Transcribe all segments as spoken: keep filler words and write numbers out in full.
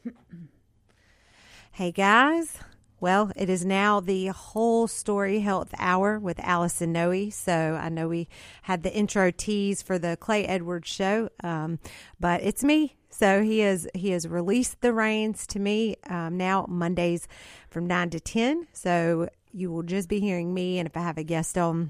Hey guys, well, it is now the Whole Story Health Hour with Allison Noe. So I know we had the intro tease for the Clay Edwards show, um, but it's me. So he has he has released the reins to me um, now Mondays from nine to ten. So you will just be hearing me, and if I have a guest on,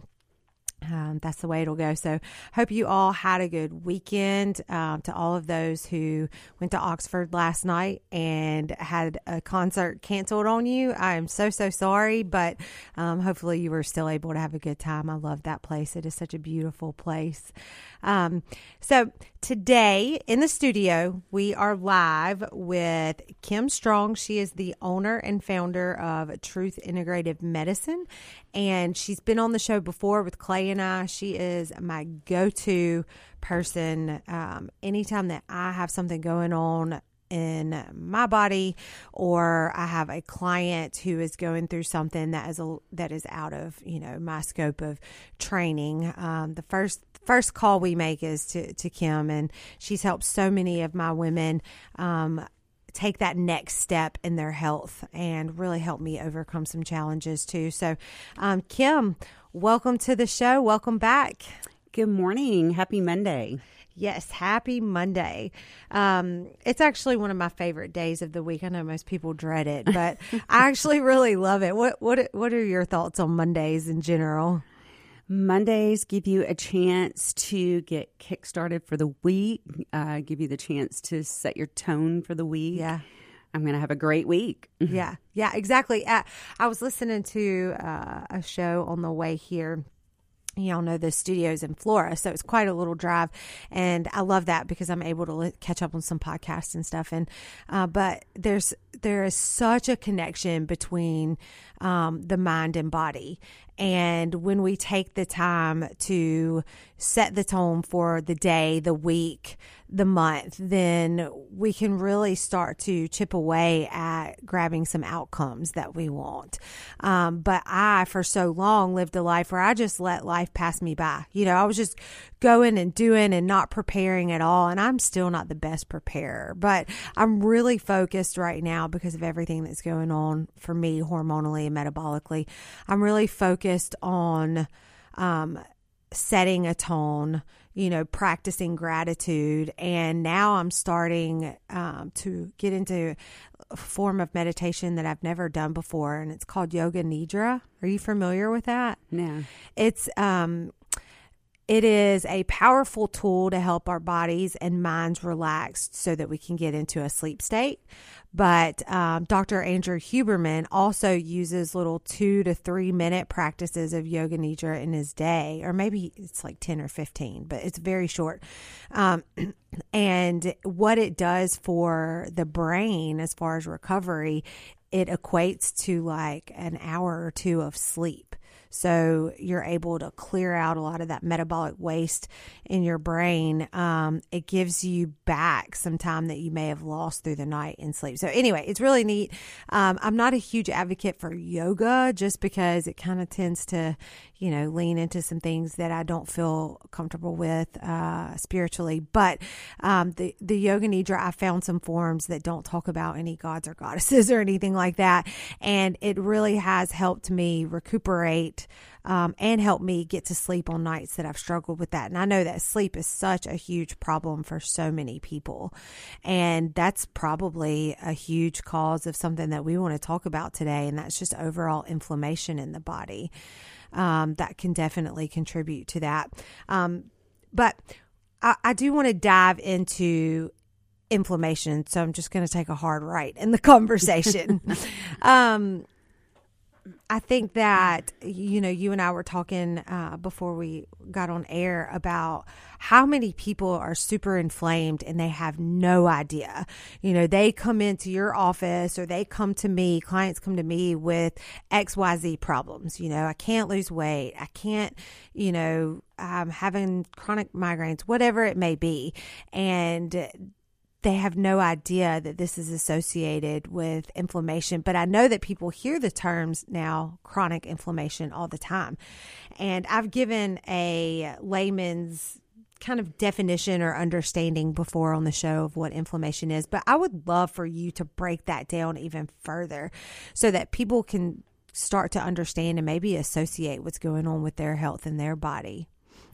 Um, that's the way it'll go. So hope you all had a good weekend. Um, to all of those who went to Oxford last night and had a concert canceled on you, I am so, so sorry, but um, hopefully you were still able to have a good time. I love that place. It is such a beautiful place. Um, so today in the studio, we are live with Kim Strong. She is the owner and founder of Truth Integrative Medicine, and she's been on the show before with Clay and I. She is my go-to person um, anytime that I have something going on in my body, or I have a client who is going through something that is a, that is out of, you know, my scope of training. Um, the first first call we make is to, to Kim, and she's helped so many of my women um, take that next step in their health and really help me overcome some challenges too. So, um, Kim, welcome to the show. Welcome back. Good morning. Happy Monday. Yes, happy Monday. Um, it's actually one of my favorite days of the week. I know most people dread it, but I actually really love it. What what what are your thoughts on Mondays in general? Mondays give you a chance to get kick-started for the week, uh, give you the chance to set your tone for the week. Yeah. I'm going to have a great week. Yeah, yeah, exactly. Uh, I was listening to uh, a show on the way here. Y'all know the studio's in Flora, so it's quite a little drive, and I love that because I'm able to li- catch up on some podcasts and stuff. And uh, but there's there is such a connection between um, the mind and body, and when we take the time to set the tone for the day, the week, the month, then we can really start to chip away at grabbing some outcomes that we want. Um, but I, for so long, lived a life where I just let life pass me by. You know, I was just going and doing and not preparing at all. And I'm still not the best preparer, but I'm really focused right now because of everything that's going on for me hormonally and metabolically. I'm really focused on, um, setting a tone, you know, practicing gratitude. And now I'm starting um, to get into a form of meditation that I've never done before. And it's called Yoga Nidra. Are you familiar with that? No. It's, um, it is a powerful tool to help our bodies and minds relax so that we can get into a sleep state. But um, Doctor Andrew Huberman also uses little two to three minute practices of Yoga Nidra in his day, or maybe it's like ten or fifteen, but it's very short. Um, and what it does for the brain as far as recovery, it equates to like an hour or two of sleep. So you're able to clear out a lot of that metabolic waste in your brain. Um, it gives you back some time that you may have lost through the night in sleep. So anyway, it's really neat. Um, I'm not a huge advocate for yoga just because it kind of tends to, you know, lean into some things that I don't feel comfortable with uh, spiritually. But um, the, the Yoga Nidra, I found some forums that don't talk about any gods or goddesses or anything like that. And it really has helped me recuperate Um, and help me get to sleep on nights that I've struggled with that. And I know that sleep is such a huge problem for so many people. And that's probably a huge cause of something that we want to talk about today. And that's just overall inflammation in the body. Um, that can definitely contribute to that. Um, but I, I do want to dive into inflammation. So I'm just going to take a hard right in the conversation. um, I think that, you know, you and I were talking uh, before we got on air about how many people are super inflamed and they have no idea. You know, they come into your office or they come to me, clients come to me with X Y Z problems. You know, I can't lose weight. I can't, you know, I'm having chronic migraines, whatever it may be. And they have no idea that this is associated with inflammation. But I know that people hear the terms now, chronic inflammation, all the time. And I've given a layman's kind of definition or understanding before on the show of what inflammation is, but I would love for you to break that down even further so that people can start to understand and maybe associate what's going on with their health and their body.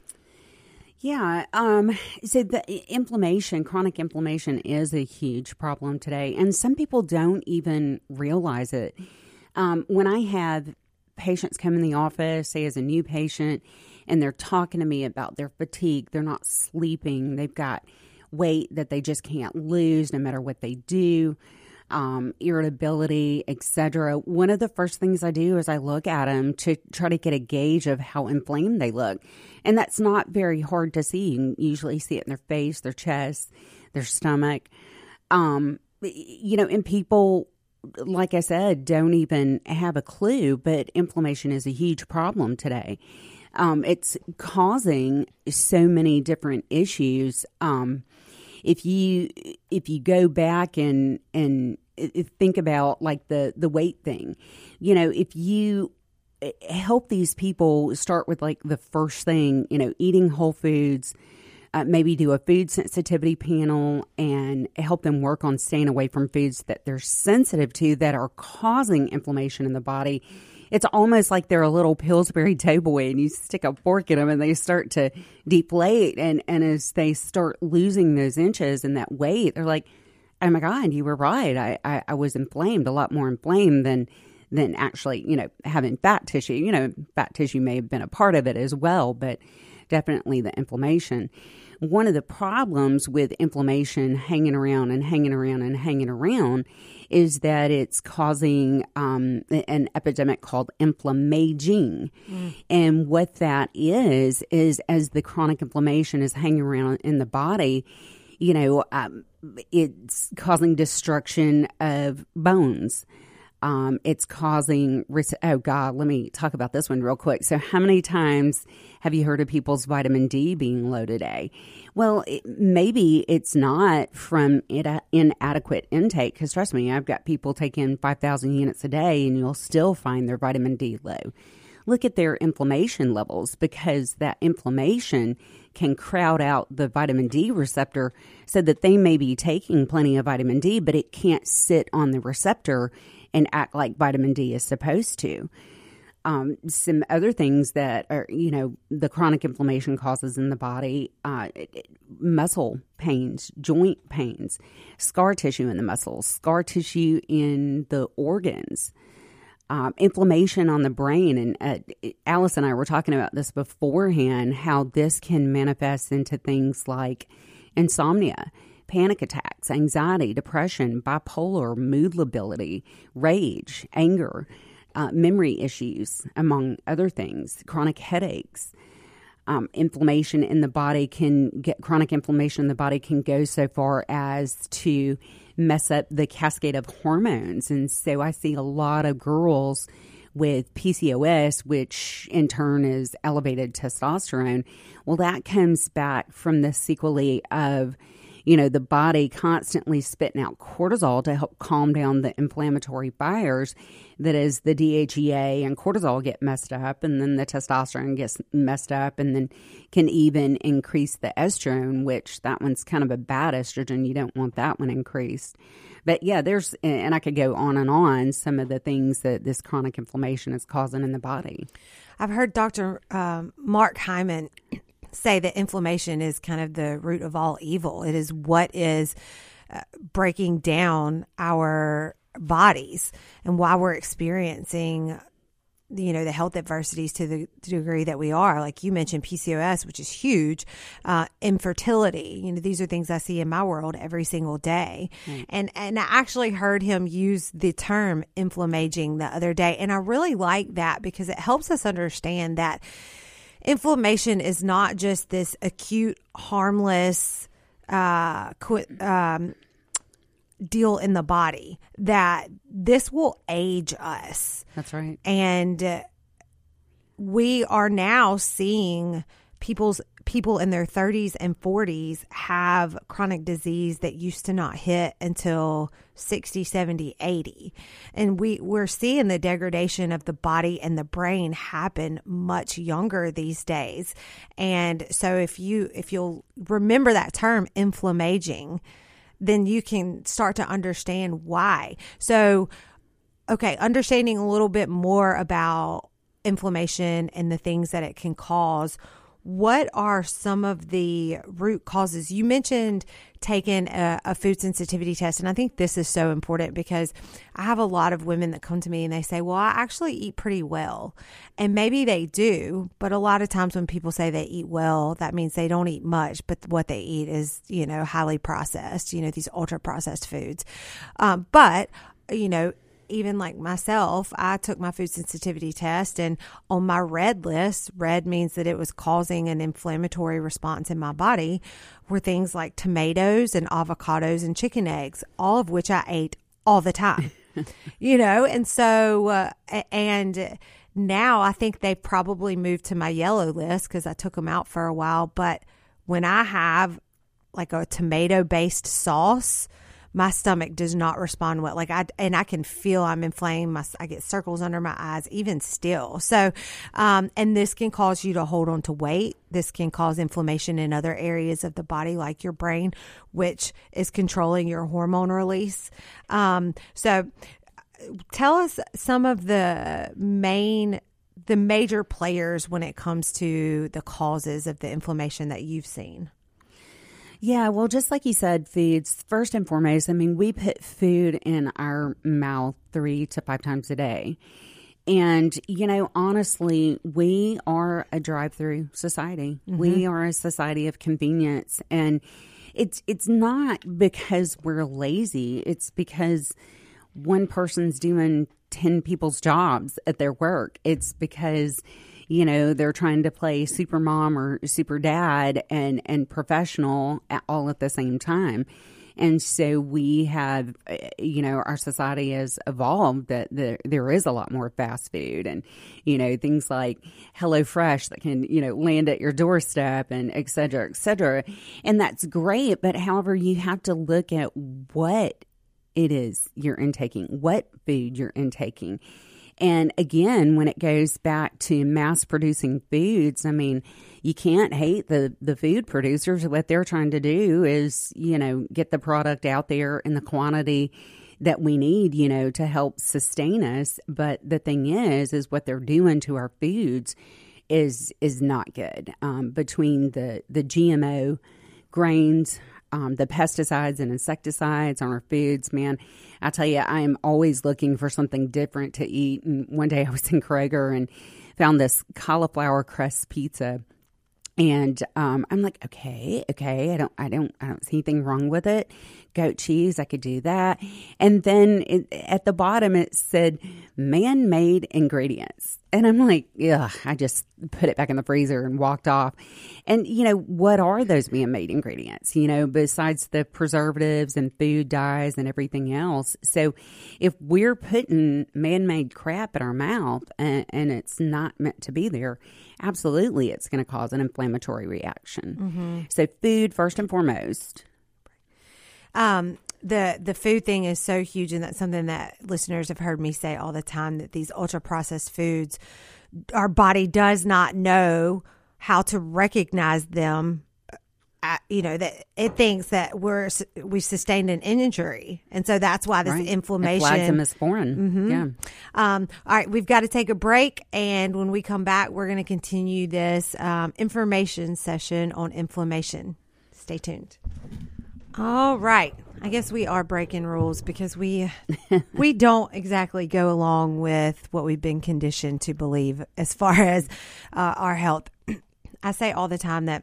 Yeah. Um, so the inflammation, chronic inflammation is a huge problem today, and some people don't even realize it. Um, when I have patients come in the office, say as a new patient, and they're talking to me about their fatigue, they're not sleeping, they've got weight that they just can't lose no matter what they do, um, irritability, et cetera. One of the first things I do is I look at them to try to get a gauge of how inflamed they look. And that's not very hard to see. You can usually see it in their face, their chest, their stomach. Um, you know, and people, like I said, don't even have a clue, but inflammation is a huge problem today. Um, it's causing so many different issues. Um, if you if you go back and and think about like the the weight thing, you know, if you help these people start with like the first thing, you know, eating whole foods, uh, maybe do a food sensitivity panel and help them work on staying away from foods that they're sensitive to that are causing inflammation in the body. It's almost like they're a little Pillsbury Doughboy, and you stick a fork in them and they start to deflate. And, and as they start losing those inches and that weight, they're like, oh my God, you were right. I, I, I was inflamed, a lot more inflamed than than actually, you know, having fat tissue. You know, fat tissue may have been a part of it as well, but definitely the inflammation. One of the problems with inflammation hanging around and hanging around and hanging around is that it's causing um, an epidemic called inflammaging. Mm. And what that is, is as the chronic inflammation is hanging around in the body, you know, um, it's causing destruction of bones. Um, it's causing, oh God, let me talk about this one real quick. So how many times have you heard of people's vitamin D being low today? Well, it, maybe it's not from ina- inadequate intake, because trust me, I've got people taking five thousand units a day and you'll still find their vitamin D low. Look at their inflammation levels, because that inflammation can crowd out the vitamin D receptor so that they may be taking plenty of vitamin D, but it can't sit on the receptor and act like vitamin D is supposed to. Um, some other things that are, you know, the chronic inflammation causes in the body, uh, it, it, muscle pains, joint pains, scar tissue in the muscles, scar tissue in the organs, um, inflammation on the brain. And uh, Alice and I were talking about this beforehand, how this can manifest into things like insomnia, panic attacks, anxiety, depression, bipolar, mood lability, rage, anger, uh, memory issues, among other things, chronic headaches. Um, inflammation in the body can get, chronic inflammation in the body can go so far as to mess up the cascade of hormones. And so I see a lot of girls with P C O S, which in turn is elevated testosterone. Well, that comes back from the sequelae of, you know, the body constantly spitting out cortisol to help calm down the inflammatory fires. That is, the D H E A and cortisol get messed up, and then the testosterone gets messed up, and then can even increase the estrogen, which that one's kind of a bad estrogen. You don't want that one increased. But yeah, there's, and I could go on and on, some of the things that this chronic inflammation is causing in the body. I've heard Doctor Um, Mark Hyman say that inflammation is kind of the root of all evil. It is what is uh, breaking down our bodies and why we're experiencing, you know, the health adversities to the degree that we are. Like you mentioned, P C O S, which is huge, uh, infertility. You know, these are things I see in my world every single day. Mm. And and I actually heard him use the term inflammaging the other day. And I really like that because it helps us understand that inflammation is not just this acute, harmless uh, qu- um, deal in the body, that this will age us. That's right. And uh, we are now seeing people's people in their thirties and forties have chronic disease that used to not hit until sixty, seventy, eighty. And we, we're seeing the degradation of the body and the brain happen much younger these days. And so if you, if you'll remember that term, inflammaging, then you can start to understand why. So, okay, understanding a little bit more about inflammation and the things that it can cause. What are some of the root causes? You mentioned taking a, a food sensitivity test, and I think this is so important because I have a lot of women that come to me and they say, well, I actually eat pretty well. And maybe they do, but a lot of times when people say they eat well, that means they don't eat much, but what they eat is, you know, highly processed, you know, these ultra processed foods. Um, but, you know, even like myself, I took my food sensitivity test, and on my red list, red means that it was causing an inflammatory response in my body, were things like tomatoes and avocados and chicken eggs, all of which I ate all the time, you know? And so, uh, and now I think they've probably moved to my yellow list because I took them out for a while. But when I have like a tomato based sauce, my stomach does not respond well. Like I, and I can feel I'm inflamed. My, I get circles under my eyes, even still. So, um, and this can cause you to hold on to weight. This can cause inflammation in other areas of the body, like your brain, which is controlling your hormone release. Um, so tell us some of the main, the major players when it comes to the causes of the inflammation that you've seen. Yeah, well, just like you said, foods, first and foremost, I mean, we put food in our mouth three to five times a day. And, you know, honestly, we are a drive-through society. Mm-hmm. We are a society of convenience. And it's it's not because we're lazy. It's because one person's doing ten people's jobs at their work. It's because, you know, they're trying to play super mom or super dad and, and professional at, all at the same time. And so we have, you know, our society has evolved that there, there is a lot more fast food and, you know, things like HelloFresh that can, you know, land at your doorstep and et cetera, et cetera. And that's great. But however, you have to look at what it is you're intaking, what food you're intaking. And again, when it goes back to mass producing foods, I mean, you can't hate the, the food producers. What they're trying to do is, you know, get the product out there in the quantity that we need, you know, to help sustain us. But the thing is, is what they're doing to our foods is is not good. Um, between the, the G M O grains, Um, the pesticides and insecticides on our foods, man, I tell you, I am always looking for something different to eat. And one day I was in Kroger and found this cauliflower crust pizza. And um, I'm like, okay, okay, I don't, I don't, I don't see anything wrong with it. Goat cheese, I could do that. And then it, at the bottom it said man-made ingredients, and I'm like, yeah, I just put it back in the freezer and walked off. And you know, what are those man-made ingredients? You know, besides the preservatives and food dyes and everything else. So, if we're putting man-made crap in our mouth and, and it's not meant to be there, absolutely, it's going to cause an inflammatory reaction. Mm-hmm. So food, first and foremost. Um, the the food thing is so huge, and that's something that listeners have heard me say all the time, that these ultra-processed foods, our body does not know how to recognize them. Uh, you know, that it thinks that we're we sustained an injury, and so that's why this right. inflammation it flags them as foreign. Mm-hmm. Yeah. Um, all right, we've got to take a break, and when we come back, we're going to continue this um, information session on inflammation. Stay tuned. All right, I guess we are breaking rules because we we don't exactly go along with what we've been conditioned to believe as far as uh, our health. I say all the time that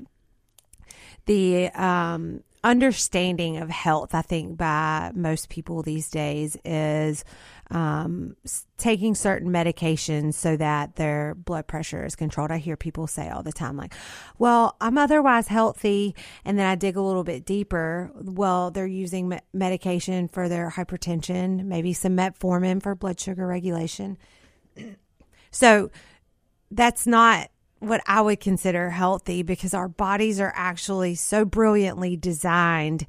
the um, understanding of health, I think, by most people these days is um, taking certain medications so that their blood pressure is controlled. I hear people say all the time, like, well, I'm otherwise healthy. And then I dig a little bit deeper. Well, they're using me- medication for their hypertension, maybe some metformin for blood sugar regulation. So that's not what I would consider healthy, because our bodies are actually so brilliantly designed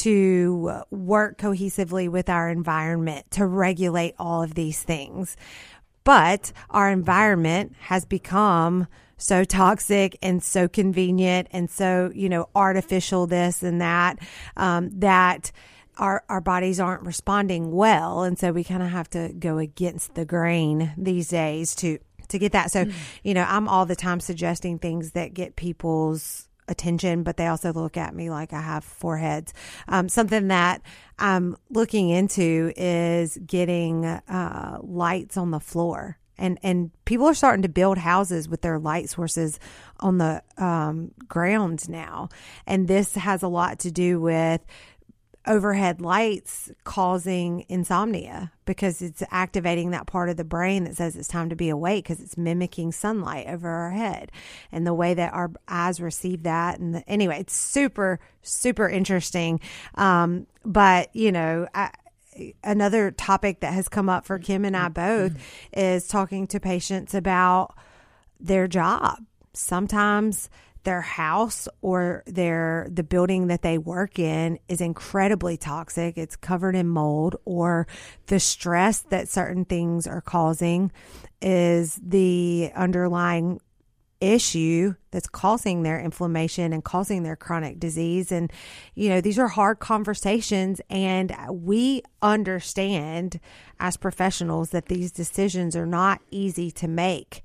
to work cohesively with our environment to regulate all of these things. But our environment has become so toxic and so convenient and so, you know, artificial this and that, um, that our, our bodies aren't responding well. And so we kind of have to go against the grain these days to to get that. So, mm. you know, I'm all the time suggesting things that get people's attention, but they also look at me like I have four heads. Um, something that I'm looking into is getting uh, lights on the floor. And and people are starting to build houses with their light sources on the um, ground now. And this has a lot to do with overhead lights causing insomnia, because it's activating that part of the brain that says it's time to be awake, because it's mimicking sunlight over our head and the way that our eyes receive that. And the, anyway, it's super, super interesting. Um, but, you know, I, another topic that has come up for Kim and I both is talking to patients about their job. Sometimes their house or their the building that they work in is incredibly toxic. It's covered in mold, or the stress that certain things are causing is the underlying issue that's causing their inflammation and causing their chronic disease. And, you know, these are hard conversations, and we understand as professionals that these decisions are not easy to make.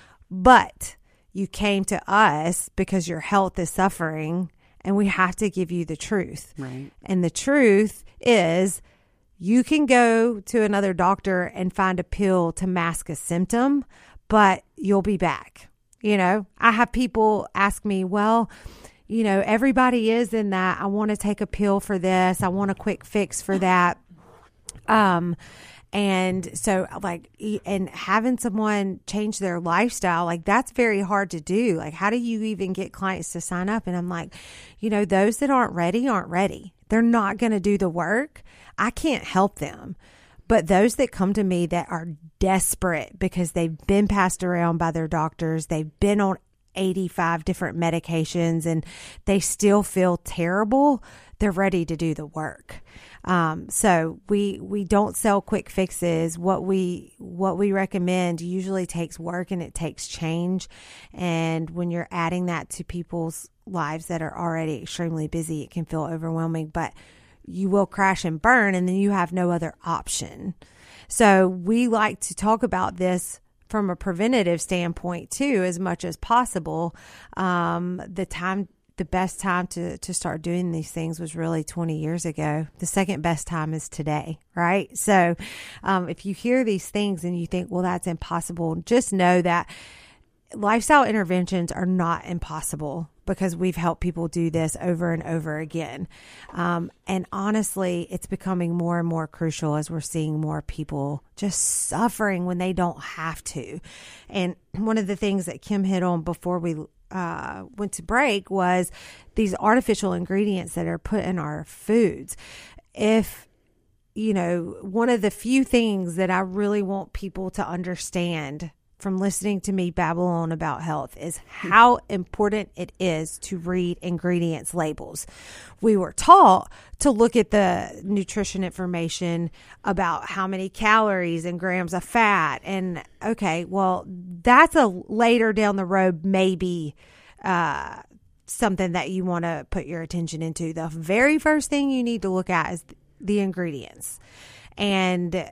But you came to us because your health is suffering, and we have to give you the truth. Right. And the truth is, you can go to another doctor and find a pill to mask a symptom, but you'll be back. You know, I have people ask me, well, you know, everybody is in that. I want to take a pill for this. I want a quick fix for that. Um, And so like, and having someone change their lifestyle, like that's very hard to do. Like, how do you even get clients to sign up? And I'm like, you know, those that aren't ready, aren't ready. They're not going to do the work. I can't help them. But those that come to me that are desperate because they've been passed around by their doctors, they've been on eighty-five different medications and they still feel terrible, they're ready to do the work. Um, so we, we don't sell quick fixes. What we, what we recommend usually takes work and it takes change. And when you're adding that to people's lives that are already extremely busy, it can feel overwhelming, but you will crash and burn, and then you have no other option. So we like to talk about this from a preventative standpoint too, as much as possible. Um, the time, the best time to, to start doing these things was really twenty years ago. The second best time is today, right? So, um, if you hear these things and you think, well, that's impossible, just know that lifestyle interventions are not impossible, because we've helped people do this over and over again. Um, and honestly, it's becoming more and more crucial as we're seeing more people just suffering when they don't have to. And one of the things that Kim hit on before we uh, went to break was these artificial ingredients that are put in our foods. If you know, one of the few things that I really want people to understand from listening to me babble on about health is how important it is to read ingredients labels. We were taught to look at the nutrition information about how many calories and grams of fat. And okay, well, that's a later down the road, maybe, uh, something that you want to put your attention into. The very first thing you need to look at is the ingredients. And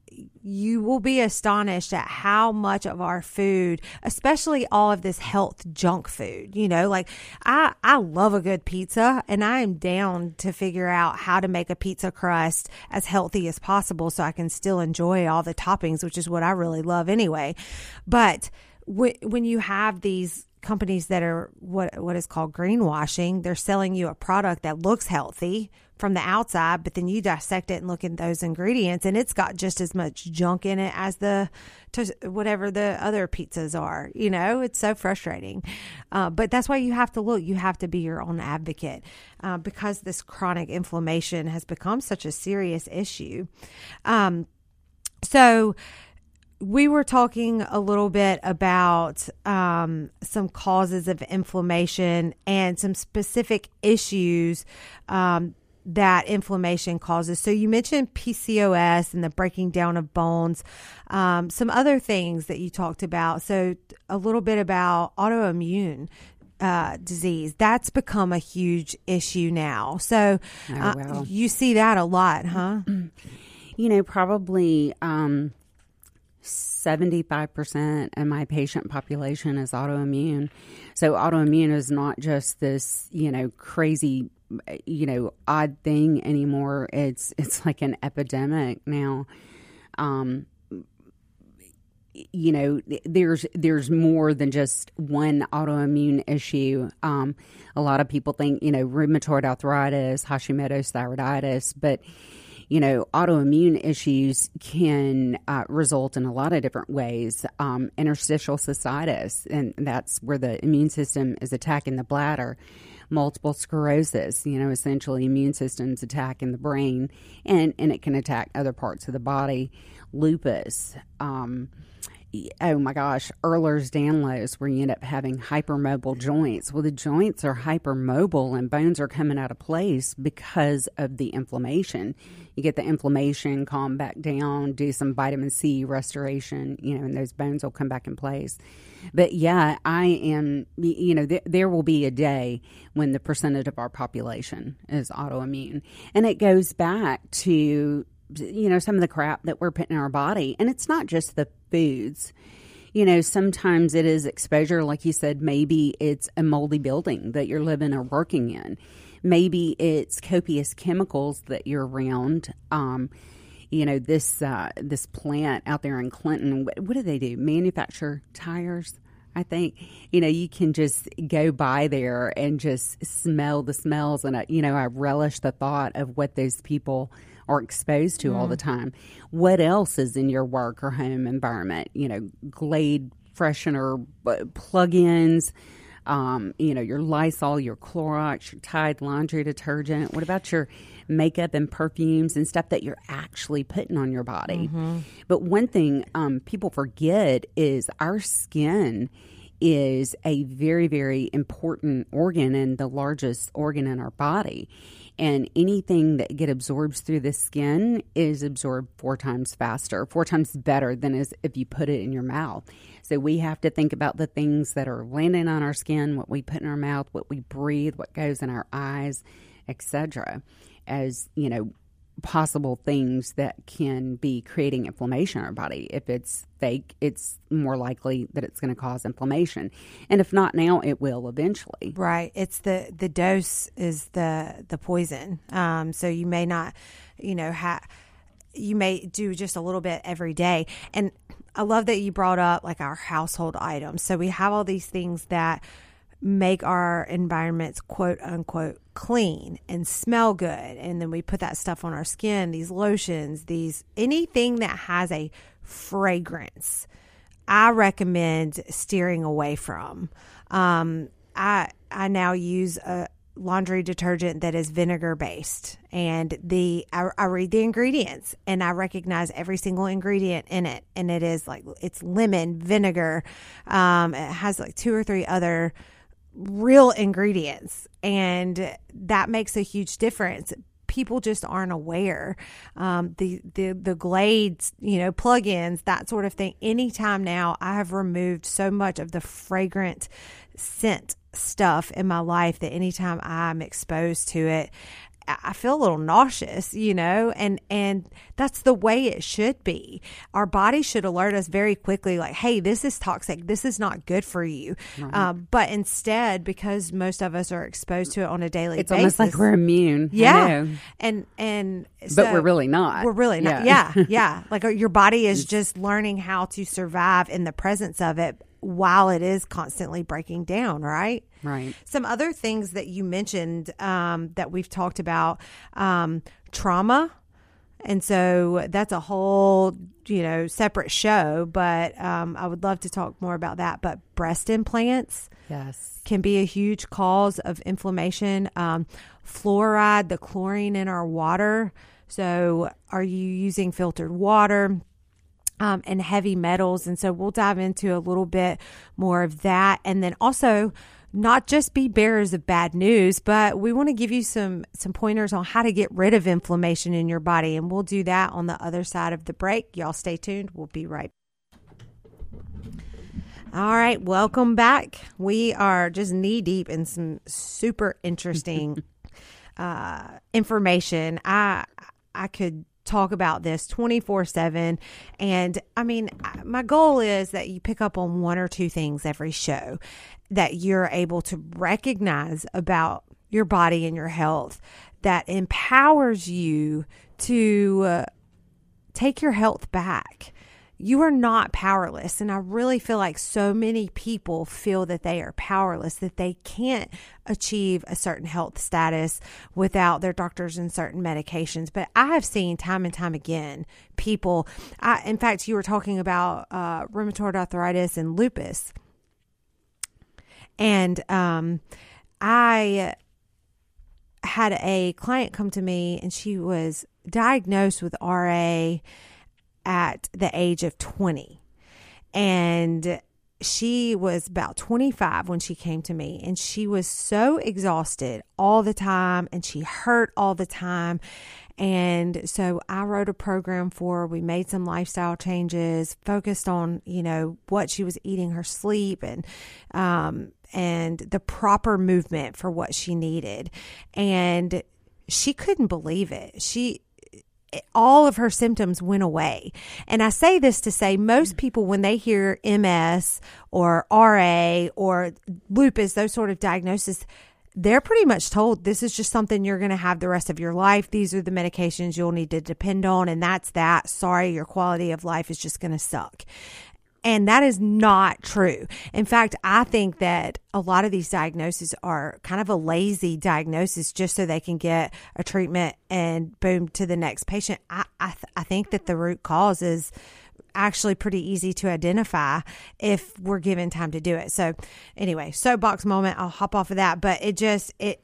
you will be astonished at how much of our food, especially all of this health junk food, you know, like I, I love a good pizza, and I am down to figure out how to make a pizza crust as healthy as possible so I can still enjoy all the toppings, which is what I really love anyway. But w- when you have these companies that are what what is called greenwashing, they're selling you a product that looks healthy from the outside, but then you dissect it and look at those ingredients, and it's got just as much junk in it as the whatever the other pizzas are. You know, it's so frustrating. Uh, but that's why you have to look. You have to be your own advocate, uh, because this chronic inflammation has become such a serious issue. Um, so we were talking a little bit about um, some causes of inflammation and some specific issues um, that inflammation causes. So you mentioned P C O S and the breaking down of bones, um, some other things that you talked about. So a little bit about autoimmune uh, disease. That's become a huge issue now. So uh, oh, wow. you see that a lot, huh? You know, probably um, seventy-five percent of my patient population is autoimmune. So autoimmune is not just this, you know, crazy, you know, odd thing anymore. It's it's like an epidemic now. Um, you know, there's there's more than just one autoimmune issue. Um, a lot of people think, you know, rheumatoid arthritis, Hashimoto's thyroiditis, but you know, autoimmune issues can uh, result in a lot of different ways. Um, interstitial cystitis, and that's where the immune system is attacking the bladder. Multiple sclerosis, you know, essentially immune systems attacking the brain, and, and it can attack other parts of the body. Lupus, um, oh my gosh, Ehlers-Danlos, where you end up having hypermobile joints. Well, the joints are hypermobile and bones are coming out of place because of the inflammation. You get the inflammation, calm back down, do some vitamin C restoration, you know, and those bones will come back in place. But yeah, I am, you know, th- there will be a day when the percentage of our population is autoimmune. And it goes back to, you know, some of the crap that we're putting in our body. And it's not just the foods. You know, sometimes it is exposure. Like you said, maybe it's a moldy building that you're living or working in. Maybe it's copious chemicals that you're around. Um, you know, this uh, this plant out there in Clinton, what, what do they do? Manufacture tires, I think. You know, you can just go by there and just smell the smells. And, I, you know, I relish the thought of what those people are exposed to mm. all the time. What else is in your work or home environment? You know, Glade freshener plug-ins, um, you know, your Lysol, your Clorox, your Tide laundry detergent. What about your makeup and perfumes and stuff that you're actually putting on your body? Mm-hmm. But one thing um, people forget is our skin is a very, very important organ and the largest organ in our body. And anything that get absorbs through the skin is absorbed four times faster, four times better than as if you put it in your mouth. So we have to think about the things that are landing on our skin, what we put in our mouth, what we breathe, what goes in our eyes, et cetera, as, you know, possible things that can be creating inflammation in our body. If it's fake, it's more likely that it's going to cause inflammation. And if not now, it will eventually. Right. It's the, the dose is the, the poison. Um, so you may not, you know, have, you may do just a little bit every day. And I love that you brought up like our household items. So we have all these things that make our environments quote unquote clean and smell good, and then we put that stuff on our skin, these lotions, these anything that has a fragrance I recommend steering away from. um I I now use a laundry detergent that is vinegar based, and the I, I read the ingredients and I recognize every single ingredient in it, and it is like it's lemon, vinegar, um it has like two or three other real ingredients, and that makes a huge difference. People just aren't aware. Um, the the the Glades, you know, plug-ins, that sort of thing. Anytime now, I have removed so much of the fragrant scent stuff in my life that anytime I'm exposed to it, I feel a little nauseous, you know, and, and that's the way it should be. Our body should alert us very quickly, like, hey, this is toxic. This is not good for you. Right. Um, but instead, because most of us are exposed to it on a daily it's basis. It's almost like we're immune. Yeah. And, and, so but we're really not. We're really not. Yeah. Yeah. yeah. Like your body is just learning how to survive in the presence of it while it is constantly breaking down, right? Right. Some other things that you mentioned um, that we've talked about, um, trauma. And so that's a whole, you know, separate show, but um, I would love to talk more about that. But breast implants yes, can be a huge cause of inflammation. Um, fluoride, the chlorine in our water. So are you using filtered water? um, and heavy metals. And so we'll dive into a little bit more of that. And then also not just be bearers of bad news, but we want to give you some, some pointers on how to get rid of inflammation in your body. And we'll do that on the other side of the break. Y'all stay tuned. We'll be right back. All right, welcome back. We are just knee deep in some super interesting uh, information. I I could talk about this twenty-four seven, and I mean, my goal is that you pick up on one or two things every show that you're able to recognize about your body and your health that empowers you to uh, take your health back. You are not powerless. And I really feel like so many people feel that they are powerless, that they can't achieve a certain health status without their doctors and certain medications. But I have seen time and time again, people, I, in fact, you were talking about uh, rheumatoid arthritis and lupus. And um, I had a client come to me and she was diagnosed with R A at the age of twenty. And she was about twenty-five when she came to me, and she was so exhausted all the time and she hurt all the time. And so I wrote a program for her. We made some lifestyle changes, focused on, you know, what she was eating, her sleep, and, um, and the proper movement for what she needed. And she couldn't believe it. She, all of her symptoms went away. And I say this to say most people, when they hear M S or R A or lupus, those sort of diagnoses, they're pretty much told this is just something you're going to have the rest of your life. These are the medications you'll need to depend on. And that's that. Sorry, your quality of life is just going to suck. And that is not true. In fact, I think that a lot of these diagnoses are kind of a lazy diagnosis just so they can get a treatment and boom to the next patient. I I, th- I think that the root cause is actually pretty easy to identify if we're given time to do it. So anyway, soapbox moment, I'll hop off of that. But it just, it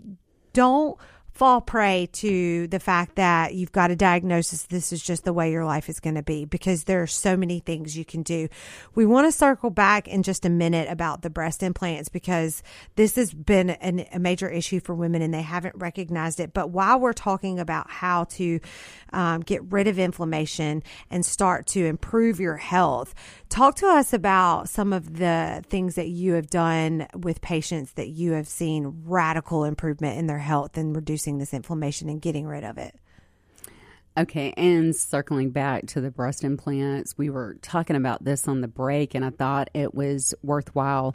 don't fall prey to the fact that you've got a diagnosis. This is just the way your life is going to be, because there are so many things you can do. We want to circle back in just a minute about the breast implants, because this has been an, a major issue for women and they haven't recognized it. But while we're talking about how to um, get rid of inflammation and start to improve your health, talk to us about some of the things that you have done with patients that you have seen radical improvement in their health and reducing this inflammation and getting rid of it. Okay, and circling back to the breast implants, we were talking about this on the break, and I thought it was worthwhile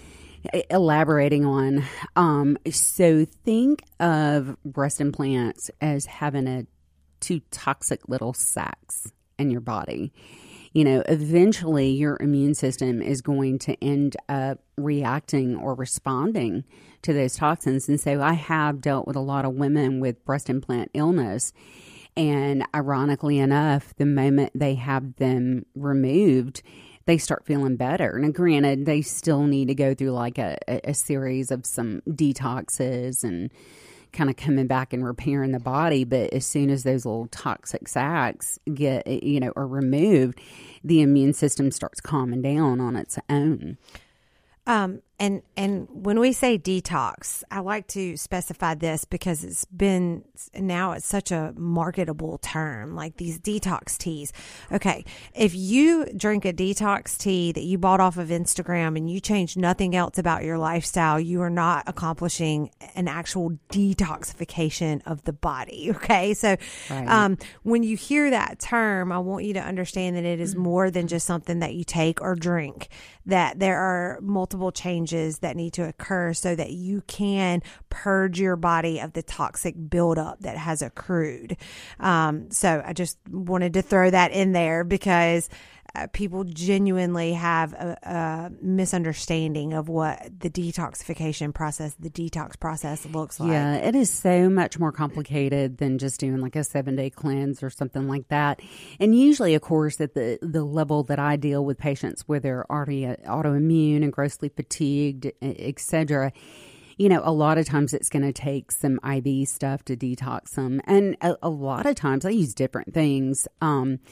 elaborating on. Um, so think of breast implants as having a two toxic little sacs in your body. You know, eventually your immune system is going to end up reacting or responding to those toxins. And so I have dealt with a lot of women with breast implant illness. And ironically enough, the moment they have them removed, they start feeling better. Now, granted, they still need to go through like a, a series of some detoxes and kind of coming back and repairing the body. But as soon as those little toxic sacs get, you know, are removed, the immune system starts calming down on its own. Um, and, and when we say detox, I like to specify this because it's been, now it's such a marketable term, like these detox teas. Okay. If you drink a detox tea that you bought off of Instagram and you change nothing else about your lifestyle, you are not accomplishing an actual detoxification of the body. Okay. So, right. um, when you hear that term, I want you to understand that it is more than just something that you take or drink, that there are multiple changes that need to occur so that you can purge your body of the toxic buildup that has accrued. Um, so I just wanted to throw that in there because uh, people genuinely have a, a misunderstanding of what the detoxification process, the detox process looks like. Yeah, it is so much more complicated than just doing like a seven day cleanse or something like that. And usually, of course, at the, the level that I deal with patients where they're already autoimmune and grossly fatigued, et cetera, you know, a lot of times it's going to take some I V stuff to detox them. And a, a lot of times I use different things. Um,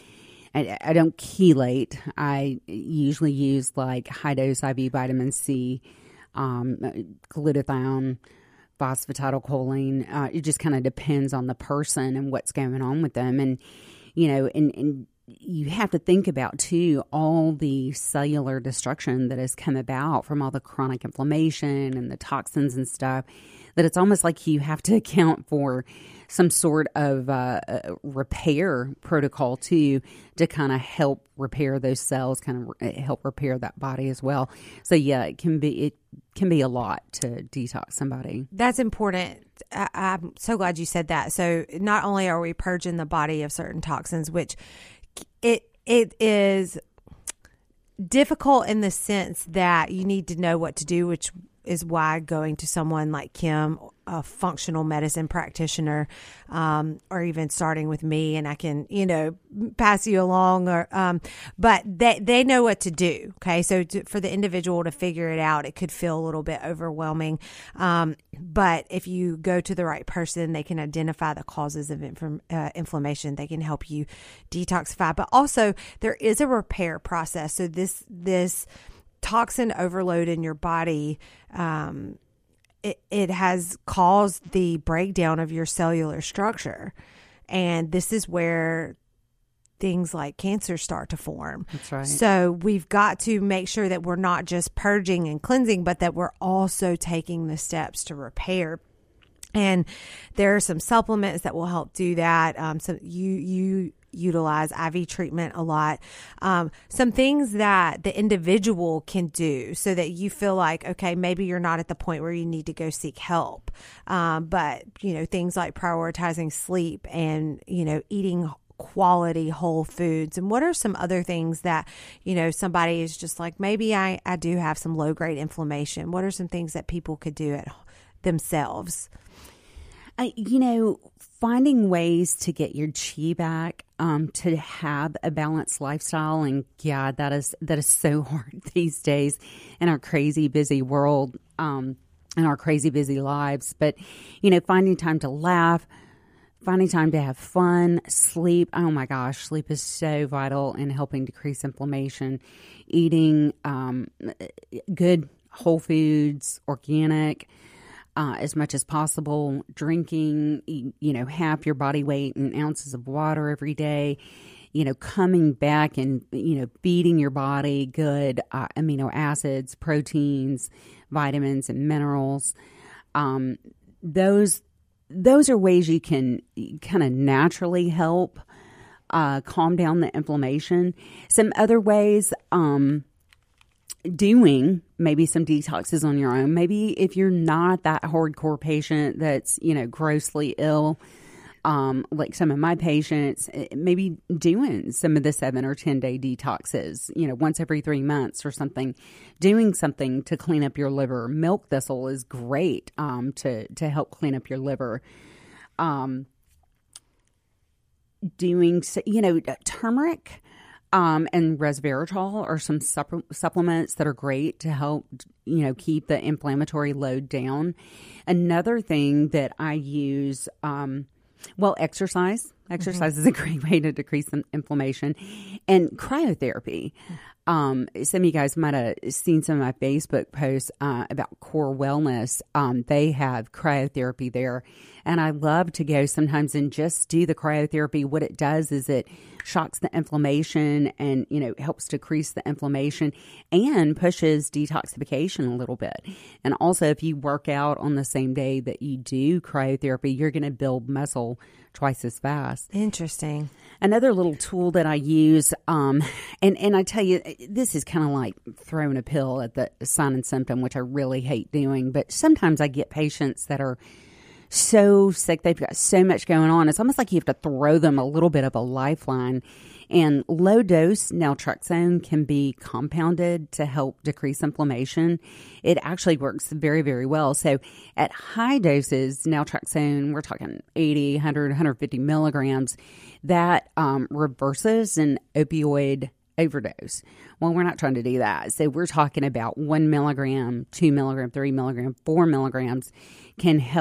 I, I don't chelate. I usually use like high dose I V vitamin C, um, glutathione, phosphatidylcholine. Uh, it just kind of depends on the person and what's going on with them. And, you know, and, and you have to think about, too, all the cellular destruction that has come about from all the chronic inflammation and the toxins and stuff, that it's almost like you have to account for some sort of uh, repair protocol, too, to kind of help repair those cells, kind of help repair that body as well. So, yeah, it can be it can be a lot to detox somebody. That's important. I, I'm so glad you said that. So not only are we purging the body of certain toxins, which it it is difficult in the sense that you need to know what to do, which is why going to someone like Kim, a functional medicine practitioner, um, or even starting with me, and I can, you know, pass you along, or, um, but they, they know what to do. Okay. So to, for the individual to figure it out, it could feel a little bit overwhelming. Um, but if you go to the right person, they can identify the causes of inf- uh, inflammation. They can help you detoxify, but also there is a repair process. So this, this, toxin overload in your body, um, it, it has caused the breakdown of your cellular structure. And this is where things like cancer start to form. That's right. So we've got to make sure that we're not just purging and cleansing, but that we're also taking the steps to repair. And there are some supplements that will help do that. Um, so you, you, utilize I V treatment a lot. Um, some things that the individual can do so that you feel like, okay, maybe you're not at the point where you need to go seek help. Um, but, you know, things like prioritizing sleep and, you know, eating quality whole foods. And what are some other things that, you know, somebody is just like, maybe I, I do have some low grade inflammation. What are some things that people could do at themselves? Uh, you know, finding ways to get your chi back, um, to have a balanced lifestyle. And yeah, that is, that is so hard these days in our crazy busy world, um, in our crazy busy lives. But, you know, finding time to laugh, finding time to have fun, sleep. Oh my gosh, sleep is so vital in helping decrease inflammation. Eating, um, good whole foods, organic, Uh, as much as possible, drinking, you know, half your body weight in ounces of water every day, you know, coming back and, you know, feeding your body good uh, amino acids, proteins, vitamins, and minerals. Um, those, those are ways you can kind of naturally help uh, calm down the inflammation. Some other ways, um, doing maybe some detoxes on your own. Maybe if you're not that hardcore patient that's, you know, grossly ill, um, like some of my patients, maybe doing some of the seven or ten day detoxes, you know, once every three months or something, doing something to clean up your liver. Milk thistle is great, um, to, to help clean up your liver. Um, doing, you know, turmeric, Um, and resveratrol are some supp- supplements that are great to help, you know, keep the inflammatory load down. Another thing that I use, um, well, exercise. Exercise mm-hmm. is a great way to decrease some inflammation. And cryotherapy. Um, some of you guys might have seen some of my Facebook posts uh, about Core Wellness. Um, they have cryotherapy there. And I love to go sometimes and just do the cryotherapy. What it does is it shocks the inflammation and, you know, helps decrease the inflammation and pushes detoxification a little bit. And also, if you work out on the same day that you do cryotherapy, you're going to build muscle twice as fast. Interesting. Another little tool that I use, um, and, and I tell you, this is kind of like throwing a pill at the sign and symptom, which I really hate doing. But sometimes I get patients that are so sick, they've got so much going on. It's almost like you have to throw them a little bit of a lifeline. And low dose naltrexone can be compounded to help decrease inflammation. It actually works very, very well. So at high doses, naltrexone, we're talking eighty, one hundred, one hundred fifty milligrams, that um, reverses an opioid overdose. Well, we're not trying to do that. So we're talking about one milligram, two milligram, three milligram, four milligrams can help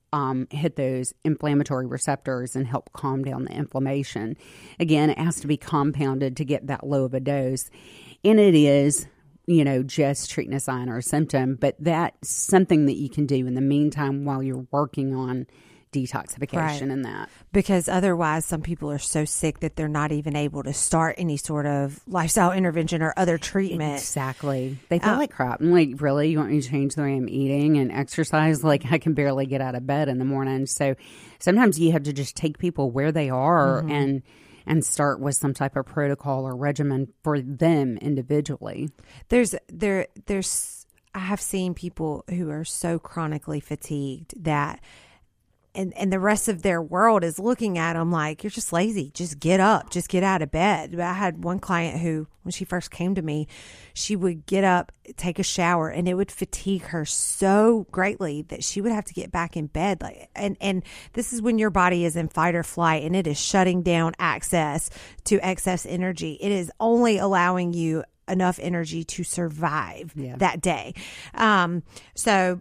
um, hit those inflammatory receptors and help calm down the inflammation. Again, it has to be compounded to get that low of a dose. And it is, you know, just treating a sign or a symptom, but that's something that you can do in the meantime while you're working on detoxification Right. and that. Because otherwise, some people are so sick that they're not even able to start any sort of lifestyle intervention or other treatment. Exactly. They feel Uh, like crap. I'm like, really? You want me to change the way I'm eating and exercise? Like, I can barely get out of bed in the morning. So sometimes you have to just take people where they are Mm-hmm. and and start with some type of protocol or regimen for them individually. There's there there's I have seen people who are so chronically fatigued that and and the rest of their world is looking at them like, you're just lazy. Just get up. Just get out of bed. But I had one client who, when she first came to me, she would get up, take a shower, and it would fatigue her so greatly that she would have to get back in bed. Like, and, and this is when your body is in fight or flight and it is shutting down access to excess energy. It is only allowing you enough energy to survive Yeah. that day. Um, so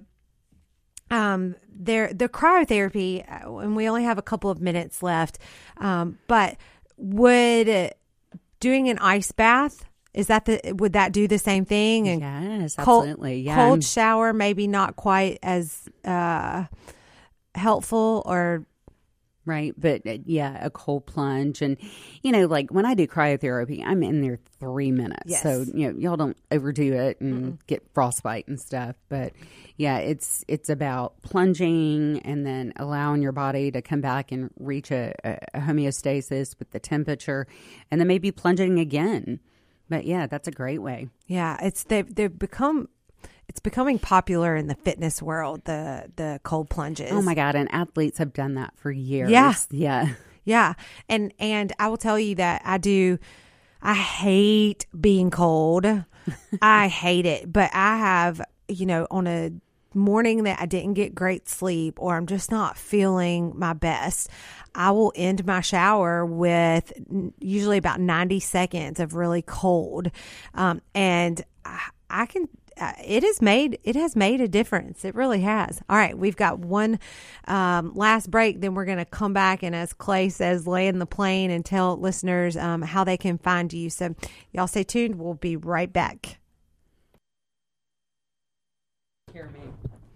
um, there, the cryotherapy, uh, and we only have a couple of minutes left, um, but would uh, doing an ice bath, is that the, would that do the same thing? And Yes, cold, absolutely. Yeah. cold shower, maybe not quite as uh, helpful or Right. But uh, yeah, a cold plunge. And, you know, like when I do cryotherapy, I'm in there three minutes. Yes. So, you know, y'all don't overdo it and Mm-mm. get frostbite and stuff. But yeah, it's it's about plunging and then allowing your body to come back and reach a, a homeostasis with the temperature and then maybe plunging again. But yeah, that's a great way. Yeah, it's they've they've become it's becoming popular in the fitness world, the the cold plunges. Oh my God, and athletes have done that for years. Yeah. Yeah. Yeah. And and I will tell you that I do I hate being cold. I hate it. But I have, you know, on a morning that I didn't get great sleep or I'm just not feeling my best, I will end my shower with usually about ninety seconds of really cold. Um, and I, I can, uh, it has made, it has made a difference. It really has. All right. We've got one um, last break. Then we're going to come back and, as Clay says, land the plane and tell listeners um, how they can find you. So y'all stay tuned. We'll be right back. Hear me.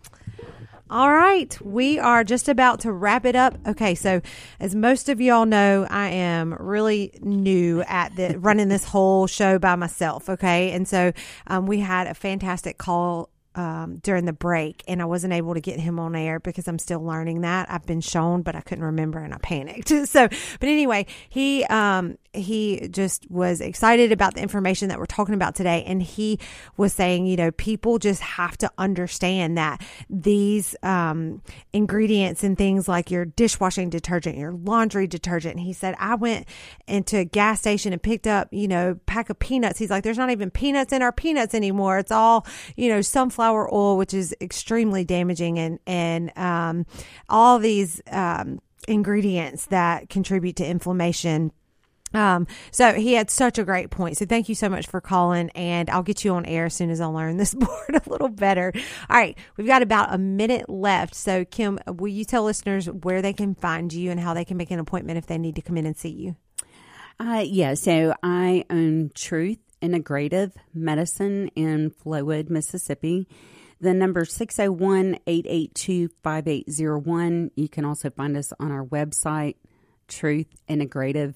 All right, we are just about to wrap it up. Okay, so as most of y'all know, I am really new at the running this whole show by myself. Okay, and so um, we had a fantastic call um, during the break, and I wasn't able to get him on air because I'm still learning that. I've been shown, but I couldn't remember, and I panicked. So, but anyway, he um, he just was excited about the information that we're talking about today, and he was saying, you know, people just have to understand that these um, ingredients and things like your dishwashing detergent, your laundry detergent. And he said, I went into a gas station and picked up, you know, a pack of peanuts. He's like, there's not even peanuts in our peanuts anymore. It's all, you know, sunflower oil, which is extremely damaging, and and um, all these um, ingredients that contribute to inflammation. Um, so he had such a great point. So thank you so much for calling, and I'll get you on air as soon as I learn this board a little better. All right. We've got about a minute left. So Kim, will you tell listeners where they can find you and how they can make an appointment if they need to come in and see you? Uh, yeah. So I own Truth Integrative Medicine in Flowood, Mississippi. The number six oh one, eight eight two, five eight oh one. You can also find us on our website, truth integrative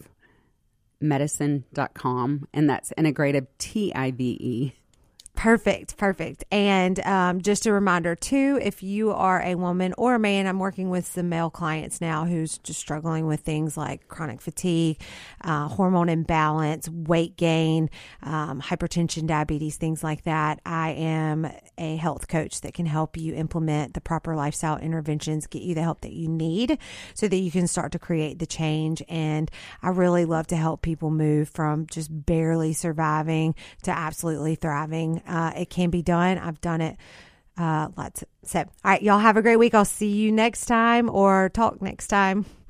medicine dot com, and that's integrative, T I V E. Perfect. Perfect. And um, just a reminder too, if you are a woman or a man, I'm working with some male clients now who's just struggling with things like chronic fatigue, uh, hormone imbalance, weight gain, um, hypertension, diabetes, things like that. I am a health coach that can help you implement the proper lifestyle interventions, get you the help that you need so that you can start to create the change. And I really love to help people move from just barely surviving to absolutely thriving. Uh, it can be done. I've done it uh, lots. So, all right, y'all have a great week. I'll see you next time or talk next time.